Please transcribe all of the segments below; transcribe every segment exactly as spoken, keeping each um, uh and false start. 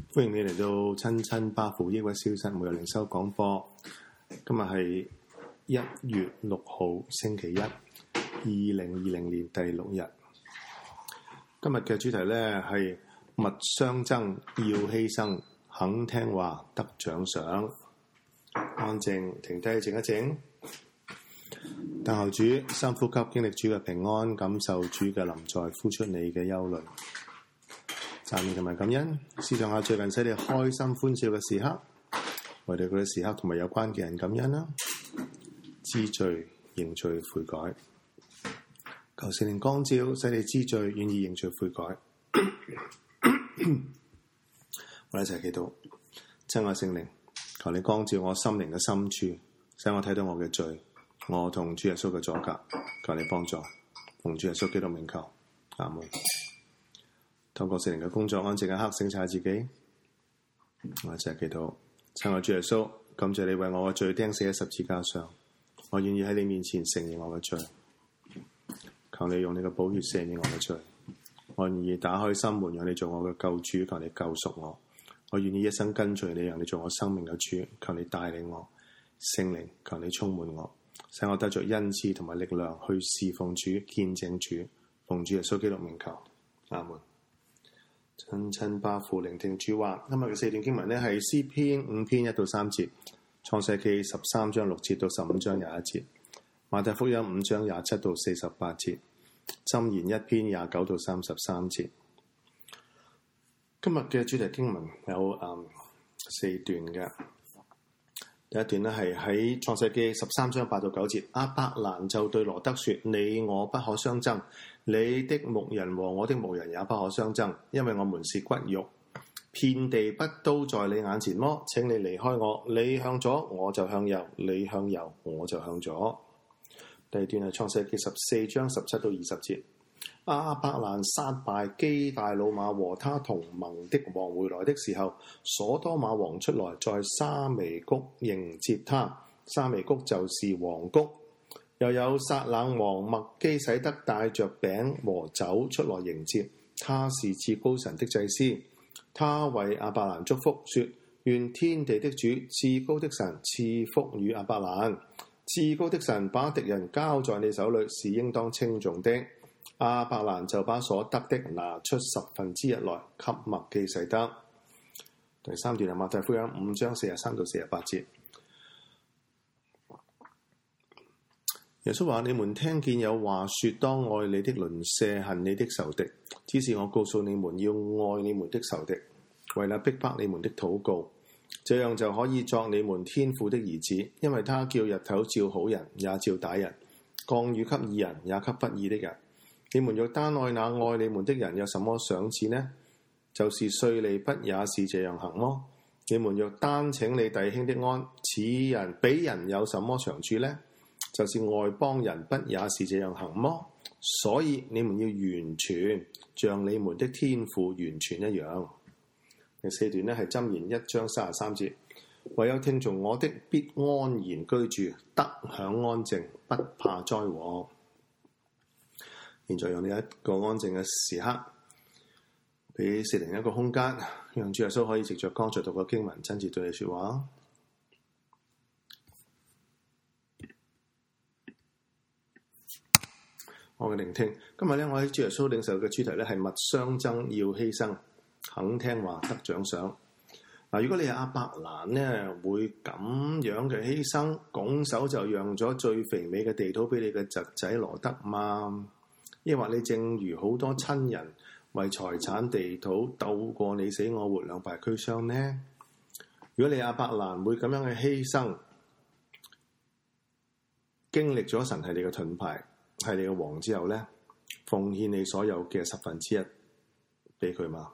歡迎你嚟到親親巴父抑鬱消失每日靈修講課。今日係一月六號星期一，二零二零年第六日。今日嘅主題呢係勿相爭，要犧牲，肯聽話得獎賞。安靜，停低，靜一靜。等候主，深呼吸，經歷主嘅平安，感受主嘅臨在，呼出你嘅憂慮。讚美同埋感恩，思想下最近使你開心歡笑嘅時刻，為你嗰啲時刻同埋有關嘅人感恩啦。知罪、認罪、悔改，求聖靈光照，使你知罪，願意認罪悔改。我哋一齊祈禱，親愛聖靈，求你光照我心靈嘅深處，使我睇到我嘅罪，我同主耶穌嘅阻隔，求你幫助，奉主耶穌基督名求，阿門。透過聖靈嘅工作，安靜一刻省察自己。我一齊祈禱，親愛主耶穌，感謝你為我嘅罪釘死喺十字架上，我願意喺你面前承認我嘅罪，求你用你嘅寶血赦免我嘅罪，我願意打開心門，讓你做我嘅救主，求你救贖我，我願意一生跟隨你，讓你做我生命嘅主，求你帶領我，聖靈，求你充滿我，使我得着恩賜同埋力量去侍奉主、見證主，奉主耶穌基督名求，阿門。親親巴父，聆聽主話。今日嘅四段經文呢係詩篇五篇一到三節，創世記十三章六節到十五章廿一節，馬太福音五章廿七到四十八節，箴言一篇廿九到三十三節。今日嘅主題經文有、嗯、四段嘅。第一段呢係喺創世記十三章八到九節，亞伯蘭就對羅得說：你我不可相爭，你的牧人和我的牧人也不可相爭，因為我們是骨肉。遍地不都在你眼前麼？請你離開我，你向左我就向右，你向右我就向左。第二段係創世記十四章十七到二十節，亞伯蘭殺敗基大老馬和他同盟的王回來的時候，所多瑪王出來在沙微谷迎接他，沙微谷就是王谷。又有撒冷王麥基洗德帶着餅和酒出來迎接，他是至高神的祭司。他為亞伯蘭祝福，說：願天地的主至高的神賜福與亞伯蘭。至高的神把敵人交在你手裏，是應當稱頌的。亞伯蘭就把所得的拿出十分之一來給麥基洗德。第三段係馬太福音五章四十三到四十八節。耶穌話：你們聽見有話說，當愛你的鄰舍，恨你的仇敵。只是我告訴你們，要愛你們的仇敵，為了逼迫你們的禱告，這樣就可以作你們天父的兒子。因為他叫日頭照好人，也照歹人；降雨給義人，也給不義的人。你們若單愛那愛你們的人，有什麼賞賜呢？就是稅吏不也是這樣行麼？你們若單請你弟兄的安，此人比人有什麼長處呢？就是外邦人不也是這樣行麼？所以你們要完全，像你們的天父完全一樣。第四段呢係箴言一章三十三節，唯有聽從我的，必安然居住，得享安靜，不怕災禍。現在用呢一個安靜嘅時刻，俾聖靈一個空間，讓主耶穌可以藉着剛才讀嘅經文，親自對你說話。我嘅聆聽，今日咧，我喺主耶穌領受嘅主題咧係勿相爭，要犧牲，肯聽話得獎賞。嗱，如果你係亞伯蘭咧，會咁樣嘅犧牲，拱手就讓咗最肥美嘅地土俾你嘅侄仔羅得嘛？抑或你正如好多親人為財產地土鬥過你死我活，兩敗俱傷呢？如果你亞伯蘭會咁樣嘅犧牲，經歷咗神係你嘅盾牌，係你嘅王之後咧，奉獻你所有嘅十分之一俾佢嘛？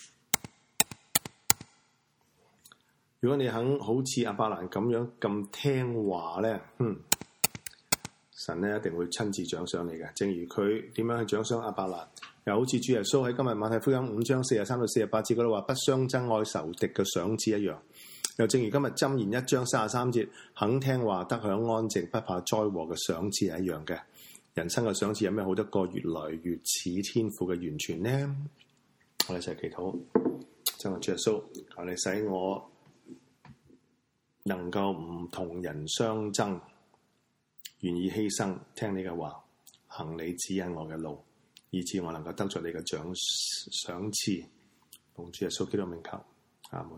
如果你肯好似亞伯蘭咁樣咁聽話咧，嗯，神咧一定會親自獎賞你嘅。正如佢點樣去獎賞亞伯蘭，又好似主耶穌喺今日馬太福音五章四十三到四十八節嗰度話：不相爭愛仇敵嘅賞賜一樣。又正如今日箴言一章三十三節，肯聽話得享安靜，不怕災禍嘅賞賜係一樣嘅。人生嘅賞賜有咩好得過越來越似天父嘅完全呢？我哋一齊祈禱。真係主耶穌， 求你使我能夠唔同人相爭，願意犧牲，聽你嘅話，行你指引我嘅路，以致我能夠得着你嘅獎賞賜。奉主耶穌基督名求，阿門。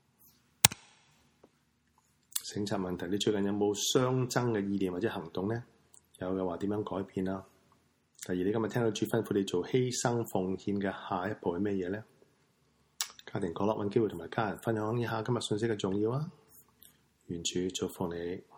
省察問題，你最近有冇相爭嘅意念或者行動呢？有嘅話，點樣改變啦？第二，你今日聽到主吩咐你做犧牲奉獻嘅下一步係咩嘢呢？家庭角落揾機會同埋家人分享一下今日信息嘅重要啊！願主祝福你。